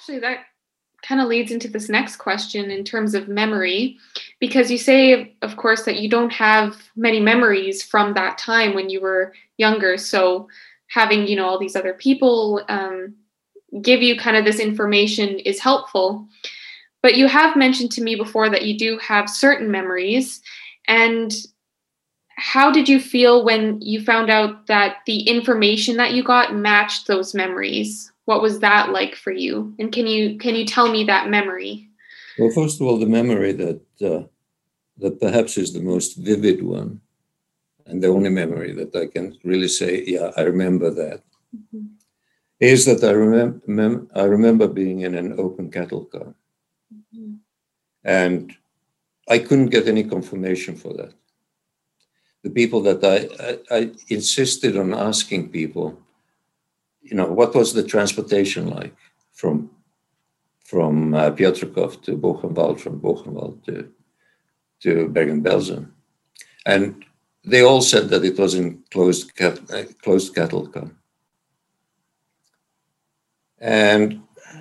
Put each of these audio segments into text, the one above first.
Actually, that kind of leads into this next question in terms of memory, because you say, of course, that you don't have many memories from that time when you were younger. So having, all these other people give you kind of this information is helpful. But you have mentioned to me before that you do have certain memories. And how did you feel when you found out that the information that you got matched those memories? What was that like for you? And can you tell me that memory? Well, first of all, the memory that perhaps is the most vivid one, and the only memory that I can really say, yeah, I remember that, is that I remember being in an open cattle car. And I couldn't get any confirmation for that. The people that I insisted on asking people, what was the transportation like from Piotrków to Buchenwald, from Buchenwald to Bergen-Belsen. And they all said that it was in closed cattle car. And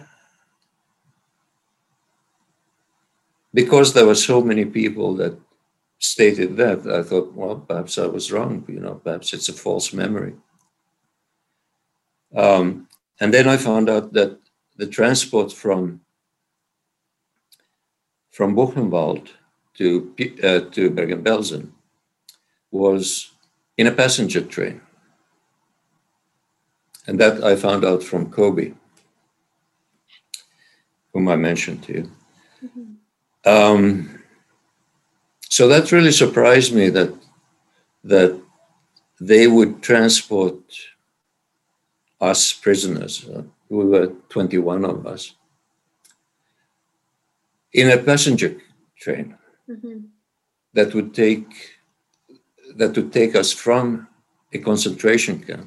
because there were so many people that stated that, I thought, well, perhaps I was wrong. Perhaps it's a false memory. And then I found out that the transport from Buchenwald to Bergen-Belsen was in a passenger train. And that I found out from Kobe, whom I mentioned to you. So that really surprised me that they would transport us prisoners. We were 21 of us in a passenger train that would take us from a concentration camp,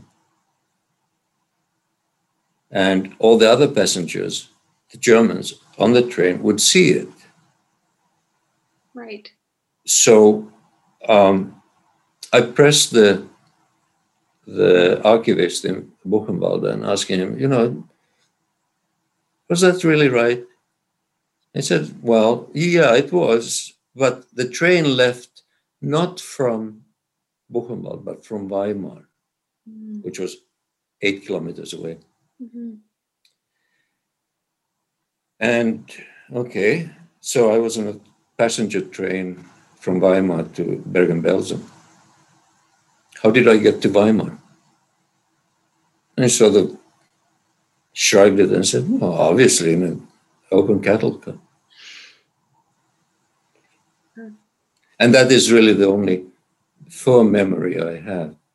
and all the other passengers, the Germans on the train, would see it. Right. So I pressed the archivist in Buchenwald and asking him, was that really right? He said, well, yeah, it was, but the train left not from Buchenwald, but from Weimar, which was 8 kilometers away. And okay, so I was on a passenger train from Weimar to Bergen-Belsen. How did I get to Weimar? And he sort of shrugged it and said, well, obviously in an open cattle car. And that is really the only firm memory I have.